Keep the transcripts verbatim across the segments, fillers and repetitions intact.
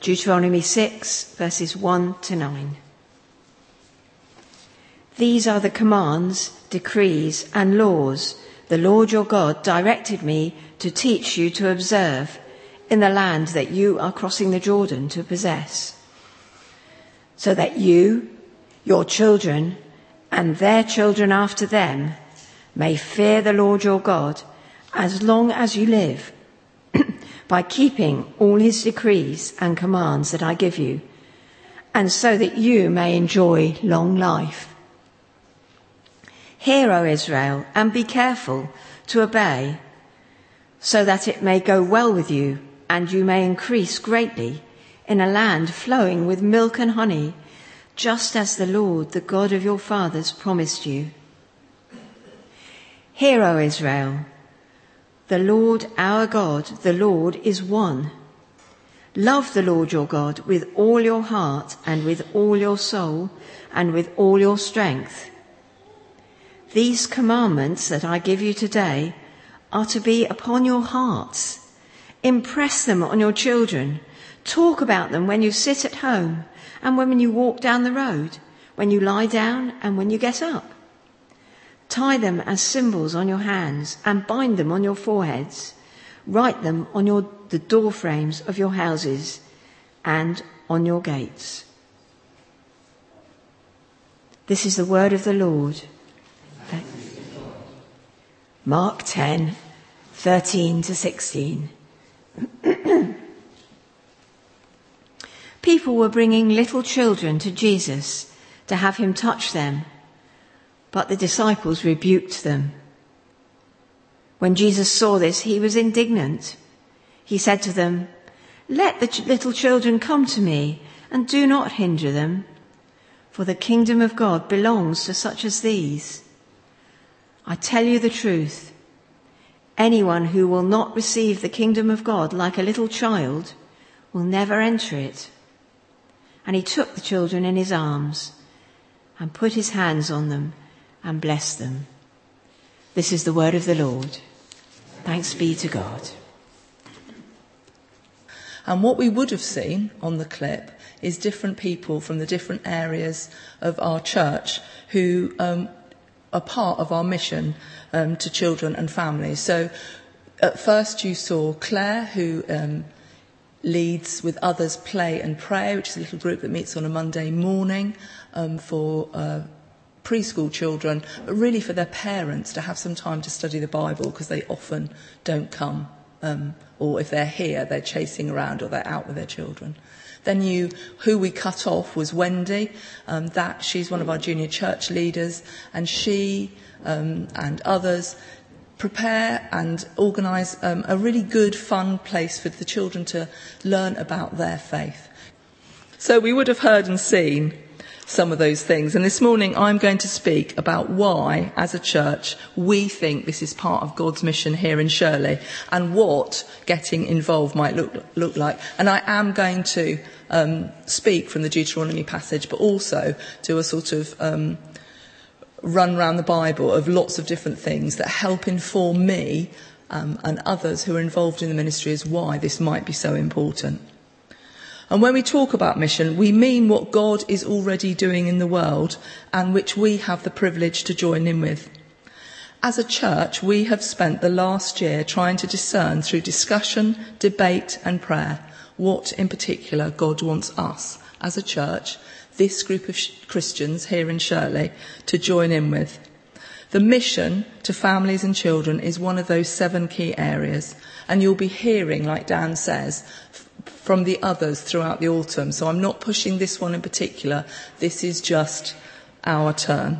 Deuteronomy six, verses one to nine. These are the commands, decrees, and laws the Lord your God directed me to teach you to observe in the land that you are crossing the Jordan to possess, so that you, your children, and their children after them may fear the Lord your God as long as you live, by keeping all his decrees and commands that I give you, and so that you may enjoy long life. Hear, O Israel, and be careful to obey, so that it may go well with you, and you may increase greatly in a land flowing with milk and honey, just as the Lord, the God of your fathers, promised you. Hear, O Israel, the Lord our God, the Lord is one. Love the Lord your God with all your heart and with all your soul and with all your strength. These commandments that I give you today are to be upon your hearts. Impress them on your children. Talk about them when you sit at home and when you walk down the road, when you lie down and when you get up. Tie them as symbols on your hands and bind them on your foreheads. Write them on your, the door frames of your houses and on your gates. This is the word of the Lord. Mark ten, thirteen to sixteen. People were bringing little children to Jesus to have him touch them, but the disciples rebuked them. When Jesus saw this, he was indignant. He said to them, "Let the ch- little children come to me, and do not hinder them, for the kingdom of God belongs to such as these. I tell you the truth, anyone who will not receive the kingdom of God like a little child will never enter it." And he took the children in his arms and put his hands on them and blessed them. This is the word of the Lord. Thanks be to God. And what we would have seen on the clip is different people from the different areas of our church who um, are part of our mission um, to children and families. So at first you saw Claire, who um, leads with others Play and Pray, which is a little group that meets on a Monday morning um, for uh, preschool children, but really for their parents to have some time to study the Bible, because they often don't come, um, or if they're here, they're chasing around or they're out with their children. Then you, who we cut off was Wendy. Um, that she's one of our junior church leaders, and she um, and others prepare and organise um, a really good, fun place for the children to learn about their faith. So we would have heard and seen some of those things. And this morning I'm going to speak about why, as a church, we think this is part of God's mission here in Shirley, and what getting involved might look, look like. And I am going to um, speak from the Deuteronomy passage, but also do a sort of um, run round the Bible of lots of different things that help inform me um, and others who are involved in the ministry as why this might be so important. And when we talk about mission, we mean what God is already doing in the world and which we have the privilege to join in with. As a church, we have spent the last year trying to discern through discussion, debate and prayer what in particular God wants us as a church, this group of Christians here in Shirley, to join in with. The mission to families and children is one of those seven key areas, and you'll be hearing, like Dan says, from the others throughout the autumn. So I'm not pushing this one in particular. This is just our turn.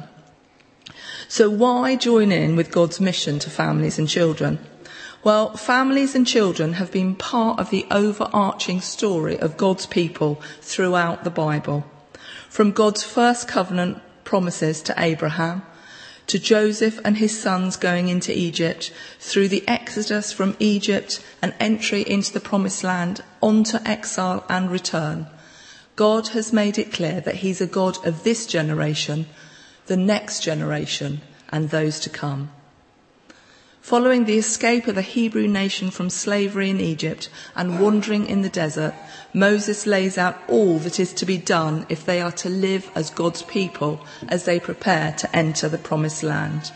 So why join in with God's mission to families and children? Well, families and children have been part of the overarching story of God's people throughout the Bible. From God's first covenant promises to Abraham, to Joseph and his sons going into Egypt, through the exodus from Egypt and entry into the promised land, onto exile and return. God has made it clear that he's a God of this generation, the next generation, and those to come. Following the escape of the Hebrew nation from slavery in Egypt and wandering in the desert, Moses lays out all that is to be done if they are to live as God's people as they prepare to enter the promised land.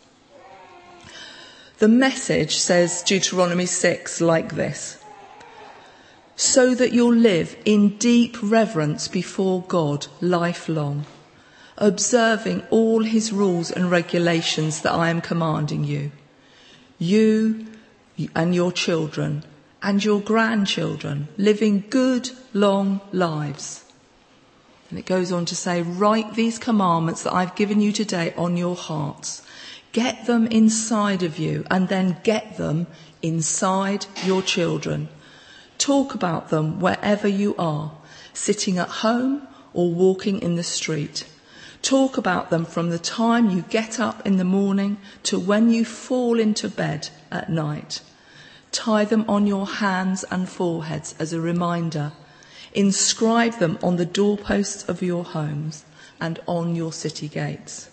The Message says Deuteronomy six like this: so that you'll live in deep reverence before God lifelong, observing all his rules and regulations that I am commanding you. You and your children and your grandchildren living good, long lives. And it goes on to say, write these commandments that I've given you today on your hearts. Get them inside of you and then get them inside your children. Talk about them wherever you are, sitting at home or walking in the street. Talk about them from the time you get up in the morning to when you fall into bed at night. Tie them on your hands and foreheads as a reminder. Inscribe them on the doorposts of your homes and on your city gates.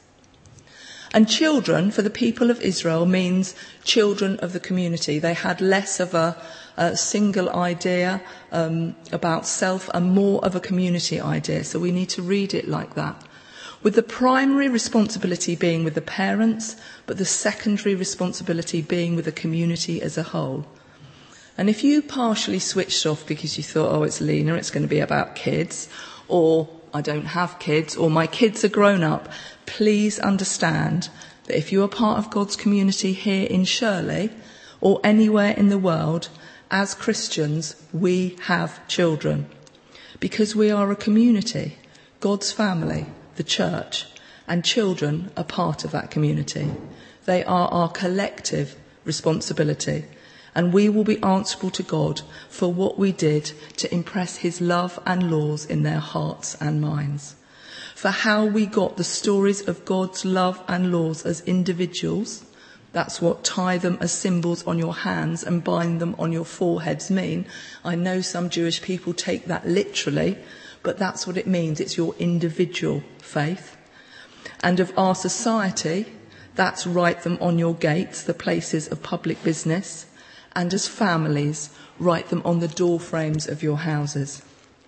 And children for the people of Israel means children of the community. They had less of a, a single idea um, about self and more of a community idea. So we need to read it like that, with the primary responsibility being with the parents, but the secondary responsibility being with the community as a whole. And if you partially switched off because you thought, oh, it's Lena, it's going to be about kids, or I don't have kids, or my kids are grown up, please understand that if you are part of God's community here in Shirley or anywhere in the world, as Christians, we have children. Because we are a community, God's family, the church, and children are part of that community. They are our collective responsibility, and we will be answerable to God for what we did to impress his love and laws in their hearts and minds. For how we got the stories of God's love and laws as individuals, that's what tie them as symbols on your hands and bind them on your foreheads mean. I know some Jewish people take that literally, but that's what it means. It's your individual faith. And of our society, that's write them on your gates, the places of public business. And as families, write them on the door frames of your houses.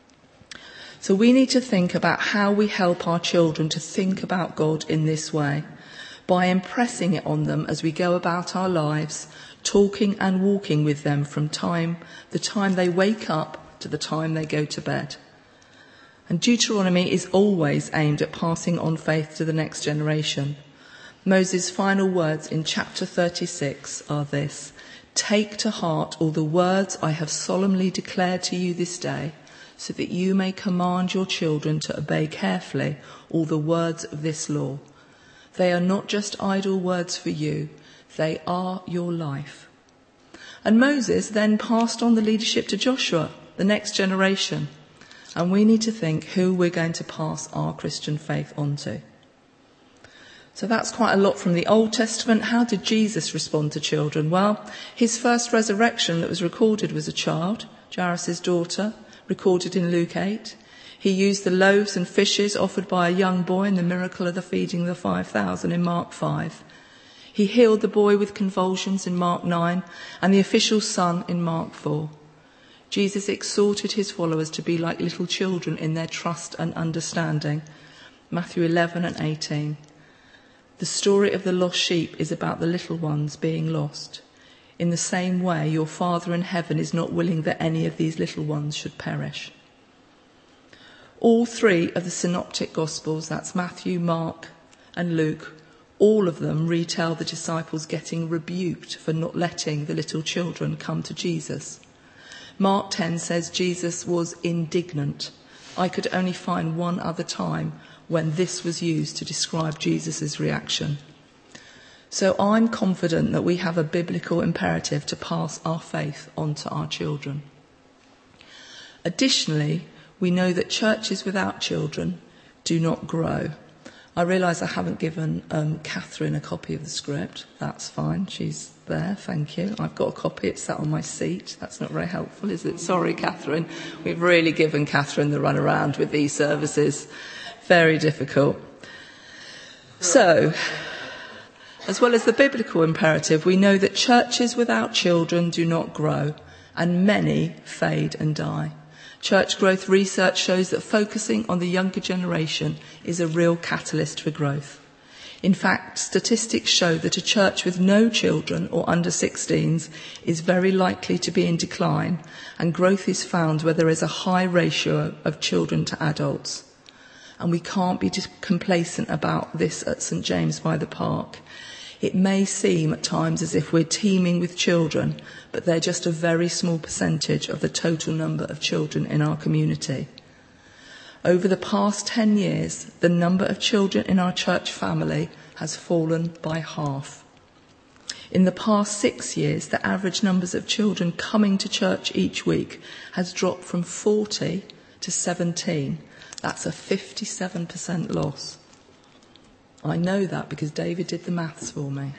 So we need to think about how we help our children to think about God in this way, by impressing it on them as we go about our lives, talking and walking with them from time the time they wake up to the time they go to bed. And Deuteronomy is always aimed at passing on faith to the next generation. Moses' final words in chapter thirty-six are this: take to heart all the words I have solemnly declared to you this day, so that you may command your children to obey carefully all the words of this law. They are not just idle words for you, they are your life. And Moses then passed on the leadership to Joshua, the next generation. And we need to think who we're going to pass our Christian faith on to. So that's quite a lot from the Old Testament. How did Jesus respond to children? Well, his first resurrection that was recorded was a child, Jairus' daughter, recorded in Luke eight. He used the loaves and fishes offered by a young boy in the miracle of the feeding of the five thousand in Mark five. He healed the boy with convulsions in Mark nine and the official son in Mark four. Jesus exhorted his followers to be like little children in their trust and understanding. Matthew eleven and eighteen. The story of the lost sheep is about the little ones being lost. In the same way, your Father in heaven is not willing that any of these little ones should perish. All three of the synoptic gospels, that's Matthew, Mark and Luke, all of them retell the disciples getting rebuked for not letting the little children come to Jesus. Mark ten says Jesus was indignant. I could only find one other time when this was used to describe Jesus' reaction. So I'm confident that we have a biblical imperative to pass our faith on to our children. Additionally, we know that churches without children do not grow. I realise I haven't given um, Catherine a copy of the script. That's fine. She's there. Thank you. I've got a copy. It's sat on my seat. That's not very helpful, is it? Sorry, Catherine. We've really given Catherine the runaround with these services. Very difficult. So, As well as the biblical imperative, we know that churches without children do not grow, and many fade and die. Church growth research shows that focusing on the younger generation is a real catalyst for growth. In fact, statistics show that a church with no children or under sixteens is very likely to be in decline, and growth is found where there is a high ratio of children to adults. And we can't be complacent about this at St James by the Park. It may seem at times as if we're teeming with children, but they're just a very small percentage of the total number of children in our community. Over the past ten years, the number of children in our church family has fallen by half. In the past six years, the average numbers of children coming to church each week has dropped from forty to seventeen. That's a fifty-seven percent loss. I know that because David did the maths for me.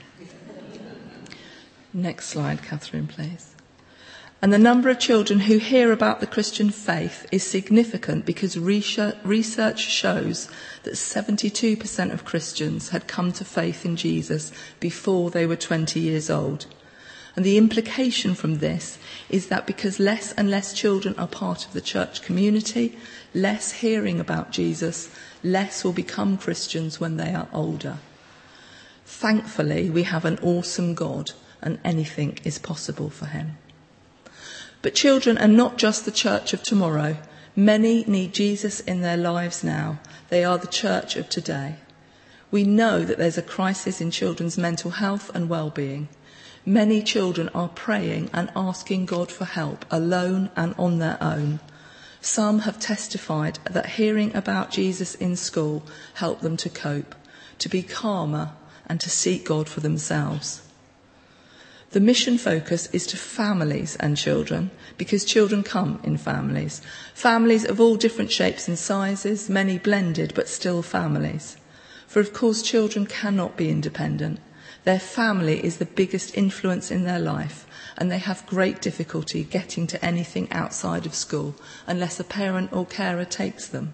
Next slide, Catherine, please. And the number of children who hear about the Christian faith is significant because research shows that seventy-two percent of Christians had come to faith in Jesus before they were twenty years old. And the implication from this is that because less and less children are part of the church community, less hearing about Jesus, less will become Christians when they are older. Thankfully, we have an awesome God, and anything is possible for him. But children are not just the church of tomorrow. Many need Jesus in their lives now. They are the church of today. We know that there's a crisis in children's mental health and well-being. Many children are praying and asking God for help, alone and on their own. Some have testified that hearing about Jesus in school helped them to cope, to be calmer, and to seek God for themselves. The mission focus is to families and children, because children come in families. Families of all different shapes and sizes, many blended, but still families. For of course children cannot be independent. Their family is the biggest influence in their life, and they have great difficulty getting to anything outside of school unless a parent or carer takes them.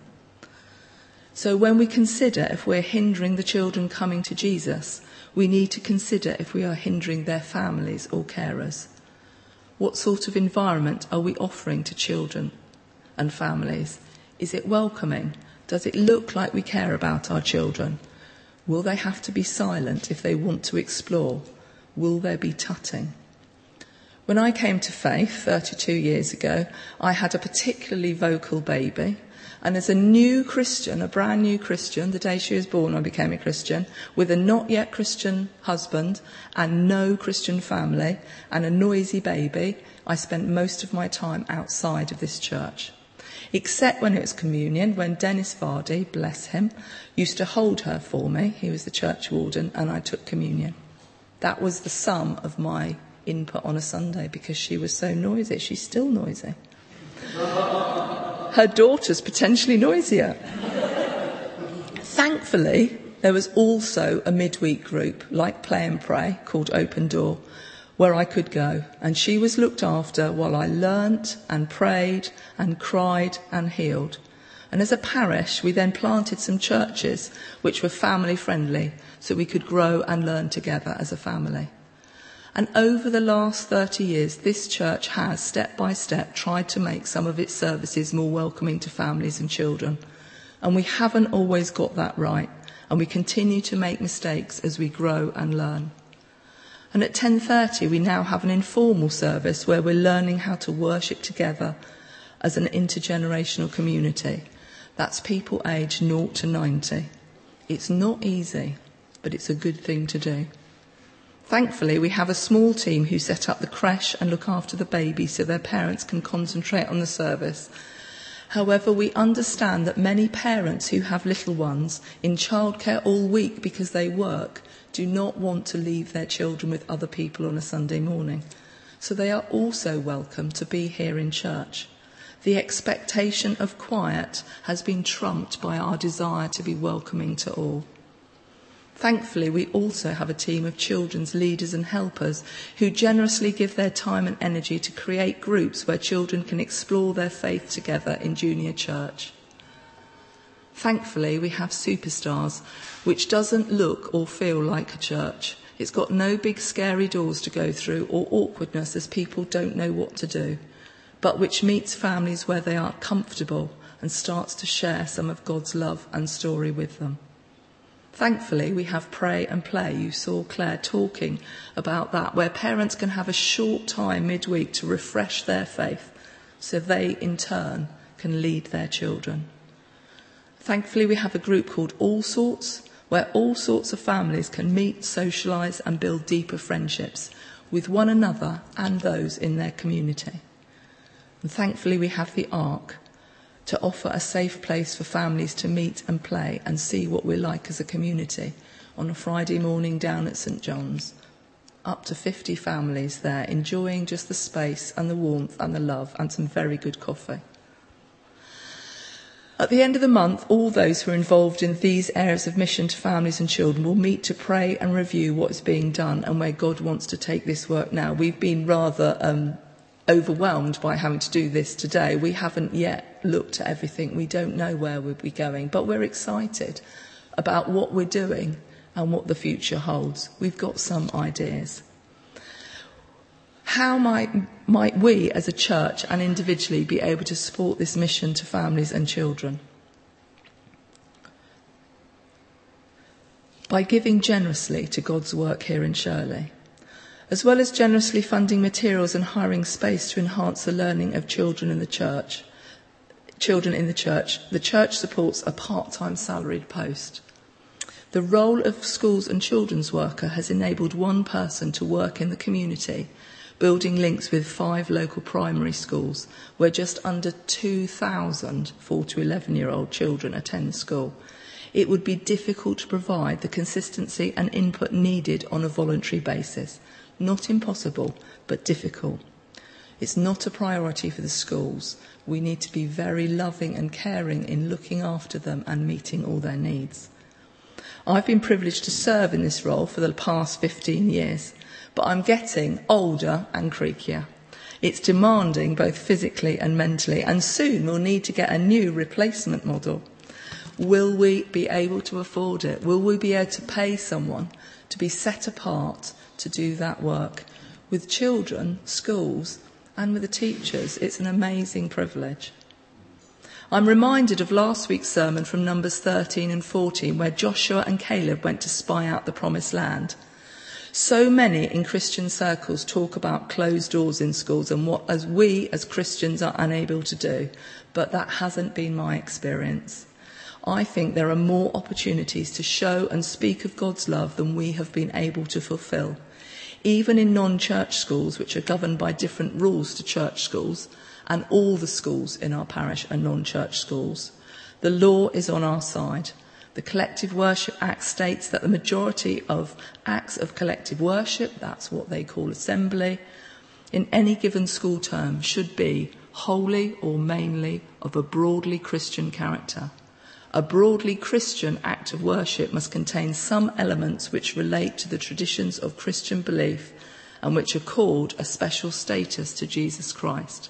So when we consider if we're hindering the children coming to Jesus, we need to consider if we are hindering their families or carers. What sort of environment are we offering to children and families? Is it welcoming? Does it look like we care about our children? Will they have to be silent if they want to explore? Will there be tutting? When I came to faith thirty-two years ago, I had a particularly vocal baby. And as a new Christian, a brand new Christian, the day she was born I became a Christian, with a not yet Christian husband and no Christian family and a noisy baby, I spent most of my time outside of this church. Except when it was communion, when Dennis Vardy, bless him, used to hold her for me. He was the church warden, and I took communion. That was the sum of my input on a Sunday because she was so noisy. She's still noisy. Her daughter's potentially noisier. Thankfully, there was also a midweek group, like Play and Pray, called Open Door, where I could go, and she was looked after while I learnt and prayed and cried and healed. And as a parish, we then planted some churches which were family friendly, so we could grow and learn together as a family. And over the last thirty years, this church has, step by step, tried to make some of its services more welcoming to families and children. And we haven't always got that right, and we continue to make mistakes as we grow and learn. And at ten thirty, we now have an informal service where we're learning how to worship together as an intergenerational community. That's people aged zero to ninety. It's not easy, but it's a good thing to do. Thankfully, we have a small team who set up the creche and look after the baby so their parents can concentrate on the service. However, we understand that many parents who have little ones in childcare all week because they work do not want to leave their children with other people on a Sunday morning. So they are also welcome to be here in church. The expectation of quiet has been trumped by our desire to be welcoming to all. Thankfully, we also have a team of children's leaders and helpers who generously give their time and energy to create groups where children can explore their faith together in junior church. Thankfully, we have Superstars, which doesn't look or feel like a church. It's got no big scary doors to go through or awkwardness as people don't know what to do, but which meets families where they are comfortable and starts to share some of God's love and story with them. Thankfully, we have Pray and Play. You saw Claire talking about that, where parents can have a short time midweek to refresh their faith so they, in turn, can lead their children. Thankfully, we have a group called All Sorts, where all sorts of families can meet, socialise and build deeper friendships with one another and those in their community. And thankfully, we have the Ark, to offer a safe place for families to meet and play and see what we're like as a community on a Friday morning down at St John's. Up to fifty families there, enjoying just the space and the warmth and the love and some very good coffee. At the end of the month, all those who are involved in these areas of mission to families and children will meet to pray and review what is being done and where God wants to take this work now. We've been rather um, overwhelmed by having to do this today. We haven't yet looked at everything. We don't know where we'll be going, but we're excited about what we're doing and what the future holds. We've got some ideas. How might, might we as a church and individually be able to support this mission to families and children? By giving generously to God's work here in Shirley. As well as generously funding materials and hiring space to enhance the learning of children in the church, children in the church, the church supports a part-time salaried post. The role of schools and children's worker has enabled one person to work in the community, building links with five local primary schools, where just under two thousand four to eleven-year-old children attend school. It would be difficult to provide the consistency and input needed on a voluntary basis. Not impossible, but difficult. It's not a priority for the schools. We need to be very loving and caring in looking after them and meeting all their needs. I've been privileged to serve in this role for the past fifteen years, but I'm getting older and creakier. It's demanding both physically and mentally, and soon we'll need to get a new replacement model. Will we be able to afford it? Will we be able to pay someone to be set apart to do that work? With children, schools, and with the teachers, it's an amazing privilege. I'm reminded of last week's sermon from Numbers thirteen and fourteen, where Joshua and Caleb went to spy out the promised land. So many in Christian circles talk about closed doors in schools and what as we as Christians are unable to do, but that hasn't been my experience. I think there are more opportunities to show and speak of God's love than we have been able to fulfil. Even in non-church schools, which are governed by different rules to church schools, and all the schools in our parish are non-church schools, the law is on our side. The Collective Worship Act states that the majority of acts of collective worship, that's what they call assembly, in any given school term should be wholly or mainly of a broadly Christian character. A broadly Christian act of worship must contain some elements which relate to the traditions of Christian belief and which accord a special status to Jesus Christ.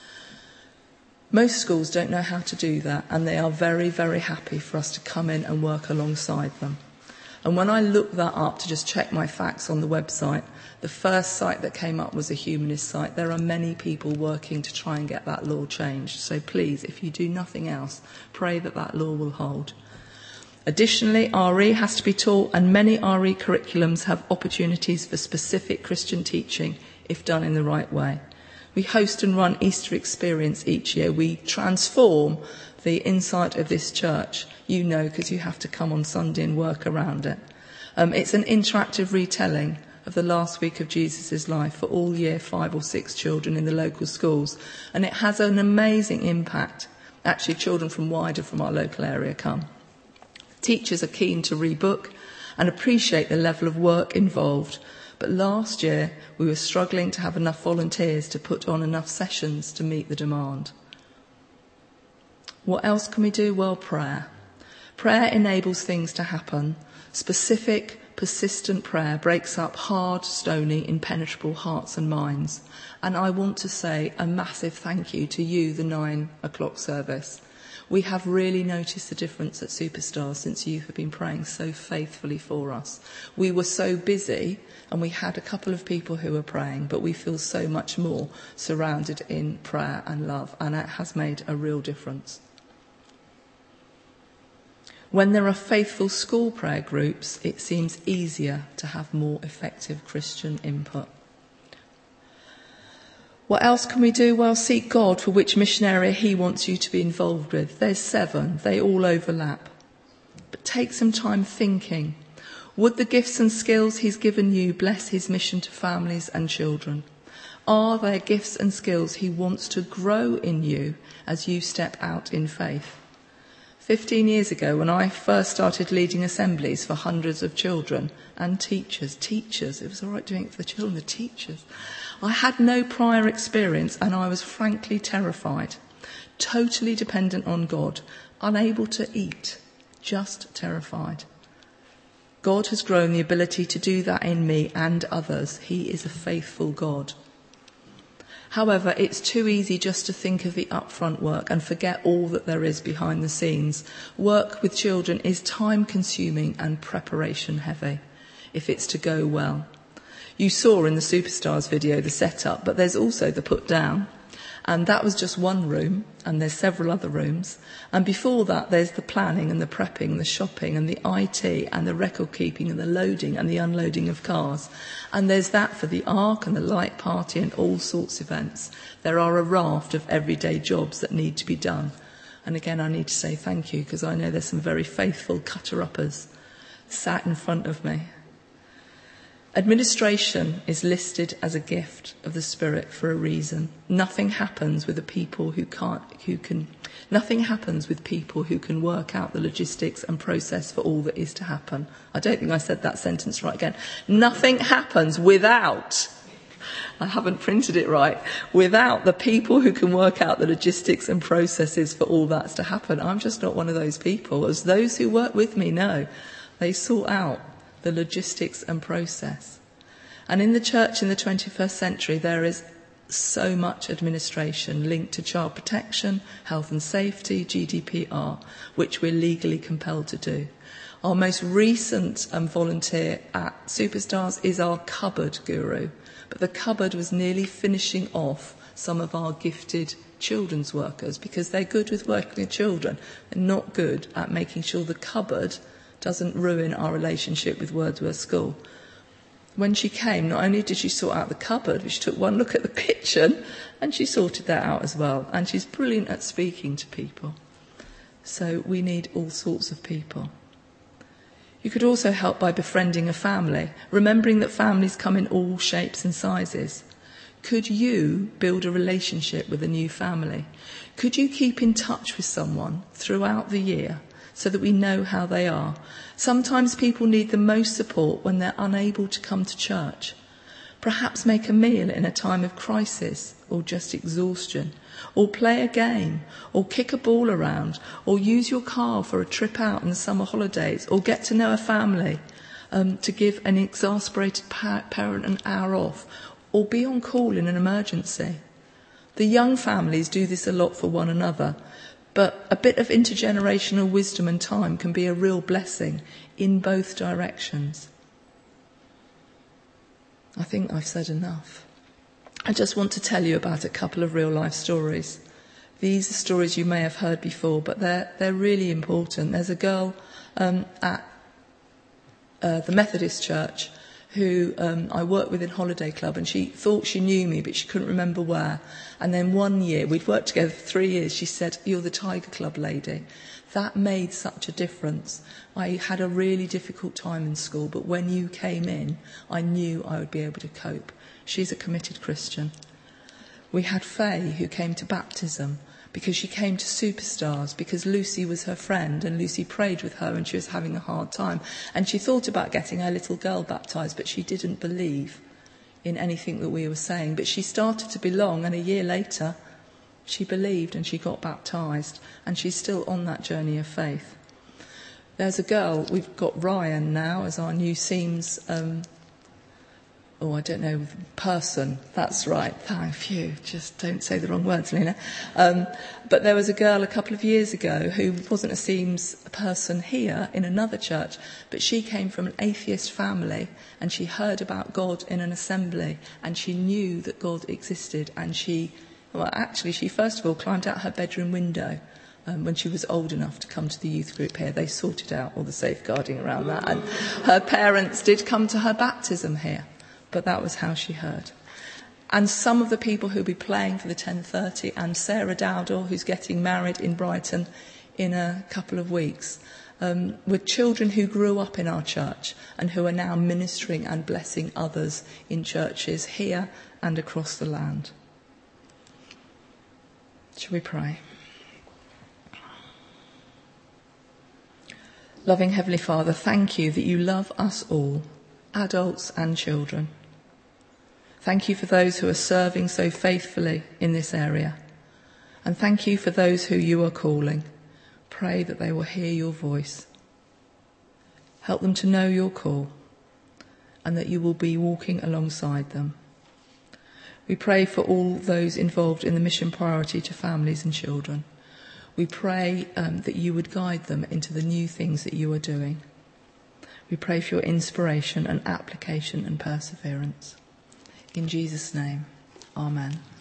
Most schools don't know how to do that, and they are very, very happy for us to come in and work alongside them. And when I looked that up to just check my facts on the website, the first site that came up was a humanist site. There are many people working to try and get that law changed. So please, if you do nothing else, pray that that law will hold. Additionally, R E has to be taught, and many R E curriculums have opportunities for specific Christian teaching if done in the right way. We host and run Easter Experience each year. We transform the inside of this church. You know, because you have to come on Sunday and work around it. Um, it's an interactive retelling of the last week of Jesus' life for all year five or six children in the local schools. And it has an amazing impact. Actually, children from wider from our local area come. Teachers are keen to rebook and appreciate the level of work involved. But last year, we were struggling to have enough volunteers to put on enough sessions to meet the demand. What else can we do? Well, prayer. Prayer enables things to happen. Specific, persistent prayer breaks up hard, stony, impenetrable hearts and minds. And I want to say a massive thank you to you, the nine o'clock service. We have really noticed the difference at Superstars since you have been praying so faithfully for us. We were so busy and we had a couple of people who were praying, but we feel so much more surrounded in prayer and love, and it has made a real difference. When there are faithful school prayer groups, it seems easier to have more effective Christian input. What else can we do? Well, seek God for which mission area he wants you to be involved with. There's seven. They all overlap. But take some time thinking. Would the gifts and skills he's given you bless his mission to families and children? Are there gifts and skills he wants to grow in you as you step out in faith? Fifteen years ago, when I first started leading assemblies for hundreds of children and teachers, teachers, it was all right doing it for the children, the teachers. I had no prior experience and I was frankly terrified, totally dependent on God, unable to eat, just terrified. God has grown the ability to do that in me and others. He is a faithful God. However, it's too easy just to think of the upfront work and forget all that there is behind the scenes. Work with children is time-consuming and preparation-heavy, if it's to go well. You saw in the Superstars video the setup, but there's also the put down. And that was just one room, and there's several other rooms. And before that, there's the planning and the prepping, the shopping and the I T and the record keeping and the loading and the unloading of cars. And there's that for the Ark and the light party and all sorts of events. There are a raft of everyday jobs that need to be done. And again, I need to say thank you, because I know there's some very faithful cutter-uppers sat in front of me. Administration is listed as a gift of the Spirit for a reason. Nothing happens with the people who can't, who can, nothing happens with people who can work out the logistics and process for all that is to happen. I don't think I said that sentence right again. Nothing happens without, I haven't printed it right, without the people who can work out the logistics and processes for all that's to happen. I'm just not one of those people. As those who work with me know, they sort out the logistics and process. And in the church in the twenty-first century, there is so much administration linked to child protection, health and safety, G D P R, which we're legally compelled to do. Our most recent um, volunteer at Superstars is our cupboard guru, but the cupboard was nearly finishing off some of our gifted children's workers, because they're good with working with children and not good at making sure the cupboard doesn't ruin our relationship with Wordsworth School. When she came, not only did she sort out the cupboard, but she took one look at the kitchen and she sorted that out as well. And she's brilliant at speaking to people. So we need all sorts of people. You could also help by befriending a family, remembering that families come in all shapes and sizes. Could you build a relationship with a new family? Could you keep in touch with someone throughout the year, so that we know how they are? Sometimes people need the most support when they're unable to come to church. Perhaps make a meal in a time of crisis or just exhaustion, or play a game, or kick a ball around, or use your car for a trip out in the summer holidays, or get to know a family, um, to give an exasperated pa- parent an hour off, or be on call in an emergency. The young families do this a lot for one another. But a bit of intergenerational wisdom and time can be a real blessing in both directions. I think I've said enough. I just want to tell you about a couple of real life stories. These are stories you may have heard before, but they're, they're really important. There's a girl um, at uh, the Methodist Church who um, I worked with in Holiday Club, and she thought she knew me, but she couldn't remember where. And then one year, we'd worked together for three years, she said, "You're the Tiger Club lady." That made such a difference. I had a really difficult time in school, but when you came in, I knew I would be able to cope. She's a committed Christian. We had Faye, who came to baptism, because she came to Superstars, because Lucy was her friend and Lucy prayed with her and she was having a hard time. And she thought about getting her little girl baptised, but she didn't believe in anything that we were saying. But she started to belong, and a year later she believed and she got baptised, and she's still on that journey of faith. There's a girl, we've got Ryan now as our new Seams um, oh, I don't know, person. That's right. Thank you. Just don't say the wrong words, Lena. Um, but there was a girl a couple of years ago who wasn't a Seems person here in another church, but she came from an atheist family and she heard about God in an assembly and she knew that God existed, and she, well, actually, she first of all climbed out her bedroom window. Um, when she was old enough to come to the youth group here. They sorted out all the safeguarding around that, and her parents did come to her baptism here, but that was how she heard. And some of the people who'll be playing for the ten thirty, and Sarah Dowdall, who's getting married in Brighton in a couple of weeks, um, were children who grew up in our church and who are now ministering and blessing others in churches here and across the land. Shall we pray? Loving Heavenly Father, thank you that you love us all, adults and children. Thank you for those who are serving so faithfully in this area. And thank you for those who you are calling. Pray that they will hear your voice. Help them to know your call and that you will be walking alongside them. We pray for all those involved in the mission priority to families and children. We pray um, that you would guide them into the new things that you are doing. We pray for your inspiration and application and perseverance. In Jesus' name, amen.